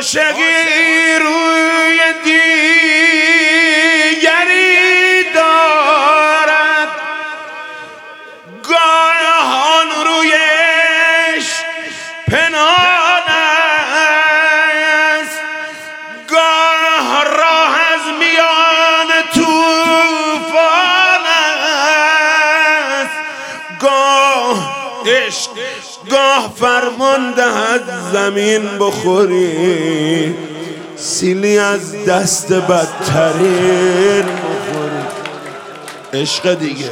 عاشقی روی دیگری دارد، گاهان رویش پنهان است، گاه راه از میان طوفان است، گاه عشق گاه فرمان دهد زمین بخوری، سیلی از دست بدترین بخوری. عشق دیگه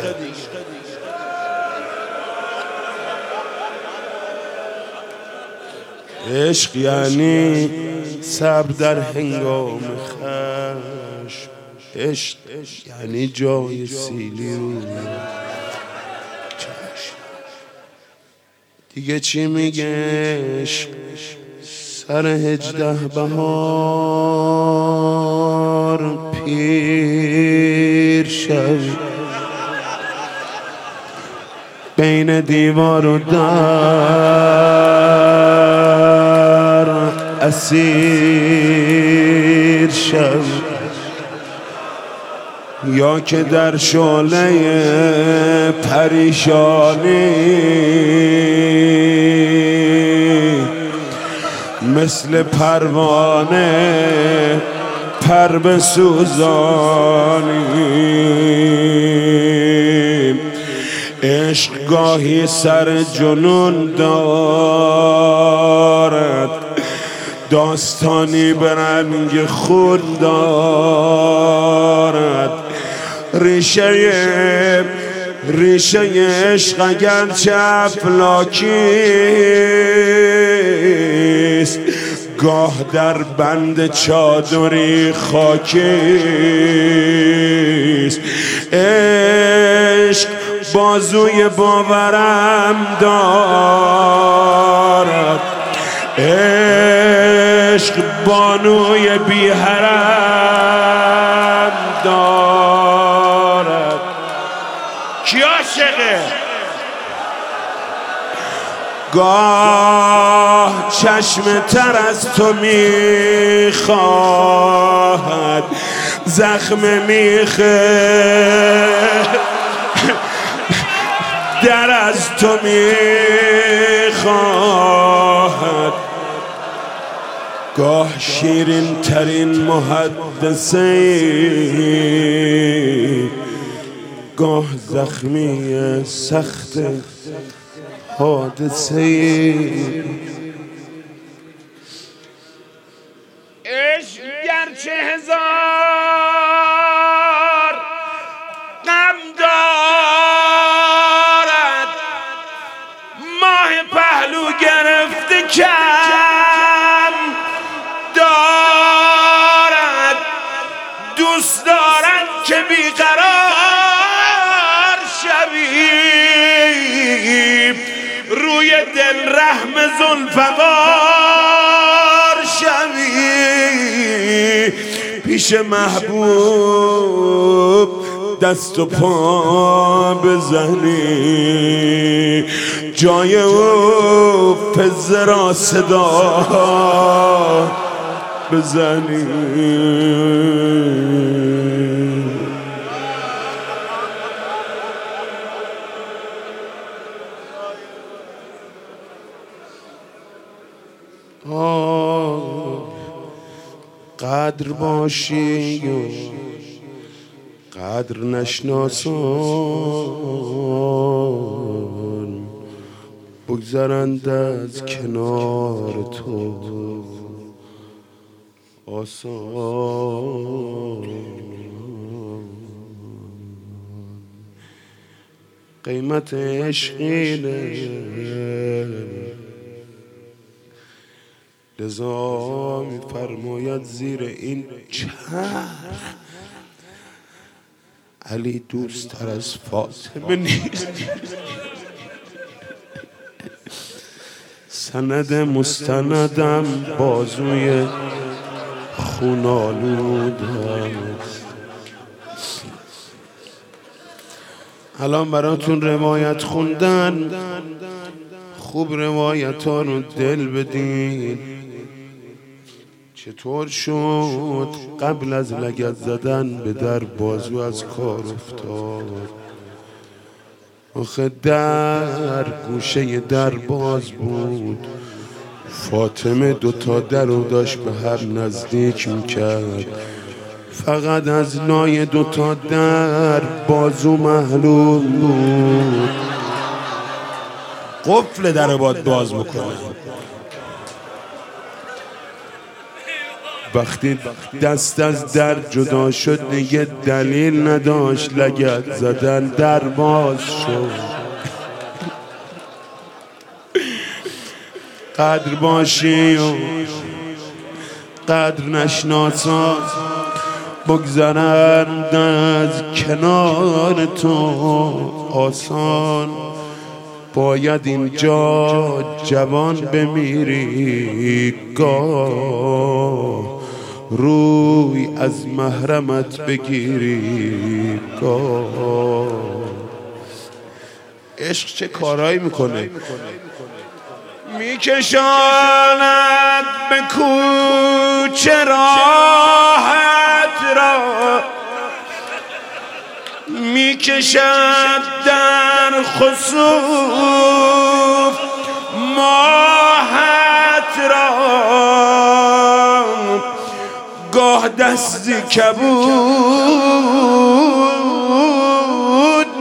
عشق یعنی صبر در هنگام خشم، عشق یعنی جای سیلی روی چشم. دیگه چی میگه عشق؟ سر 18 بهار پیر شد، بین دیوار و در اسیر شد، یا که در شعله پریشانی مثل پروانه پر بسوزانی. عشق گاهی سر جنون دارد، داستانی به رنگ خود دارد. ریشه عشق اگرچه افلاکیست، گاه در بند چادری خاکیست. عشق بازوی باورم دارد، عشق بانوی بی‌حرم دارد. کی عاشقه؟ گاه چشم تر از تو میخواهد، زخم میخه در از تو میخواهد. گاه شیرین ترین محدثه، گاه زخمی سخت حادثه. عشق گرچه هزار غم دارد، ماه پهلو گرفته کم دارد. دوست دارد که بیقرار شوی، روی دل رحم زلفقار شوی. پیش محبوب دست و پا بزنی، جای او پزه را صدا بزنی. قدر باشی و قدر نشناسان، بگذرند از کنار تو آسان. قیمت عشقینه، لذا می‌فرماید زیر این چرخ علی دوست‌تر از فاطمه نیست. سند مستندم بازوی خون آلودم. الان براتون روایت خوندن، خوب روایت ها رو دل بدین. چطور شد قبل از لگد زدن به در بازو از کار افتاد؟ آخه در گوشه در باز بود، فاطمه دوتا در رو داشت به هر نزدیک میکرد، فقط از لای دوتا در بازو معلوم بود. قفل در باید باز بکنه. وقتی دست از در جدا شد دیگه دلیل نداشت لگد زدن، در باز شد. قدر باشی و قدر نشناسان بگذرند از کنار تو آسان، باید اینجا جوان بمیری، گاه روی از محرمت بگیری، گاه. عشق چه کارایی میکنه؟ میکشاند به کوچه راحت را، میکشد در خسوف ماهت را، گاه دستی کبود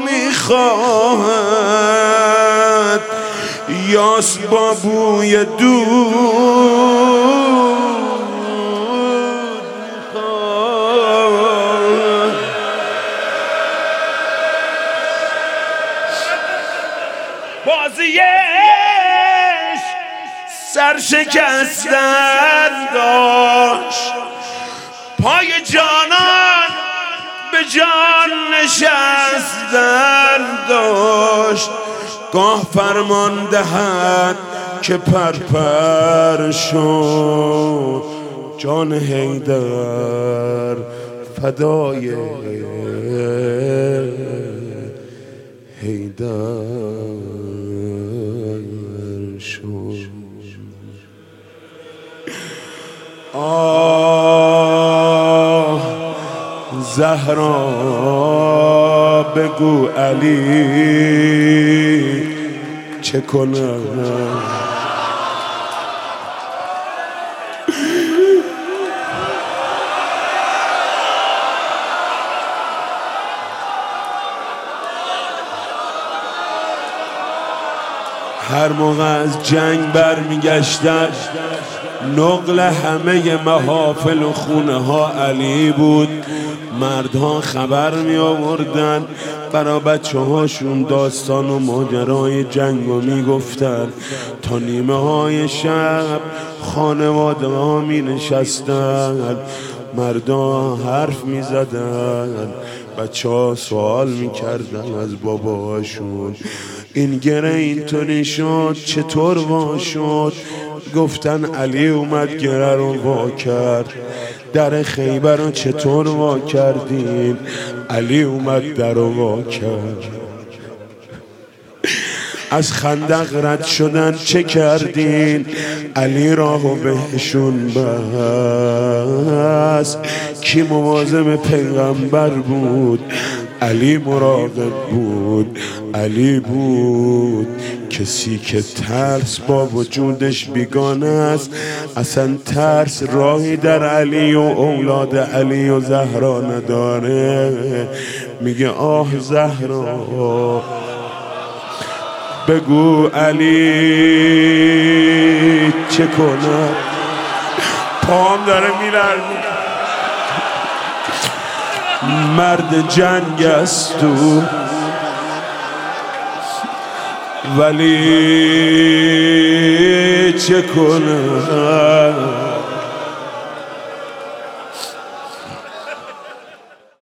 میخواهد، یاس با بوی دود بازیش سرشکستن داشت، پای جانان به جان نشستن داشت، گاه فرمان دهد که پرپر شد، جان حیدر فدای حیدر شد. آه زهرا بگو علی چه کنم؟ هر موقع از جنگ برمیگشتن نقل همه محافل و خونه ها علی بود. مردها خبر می آوردن، برای بچه هاشون داستان و ماجرای جنگ رو می گفتن. تا نیمه های شب خانواده ها می نشستن، مردا حرف می زدن، بچه ها سوال می کردن از باباشون این گره اینطوری شد چطور وا شد؟ گفتن علی اومد گره رو وا کرد. در خیبر رو چطور وا کردین؟ علی اومد در رو وا کرد. از خندق رد شدن چه کردین؟ علی راهو بهشون بست. کی مواظب پیغمبر بود؟ علی مراقب بود، علی بود. کسی که ترس با وجودش بیگانه است، اصلا ترس راهی در علی و اولاد علی و زهرا نداره. میگه آه زهرا بگو علی چه کنم؟ پام داره میلرزه. مرد جنگ است تو ولی چه کنم؟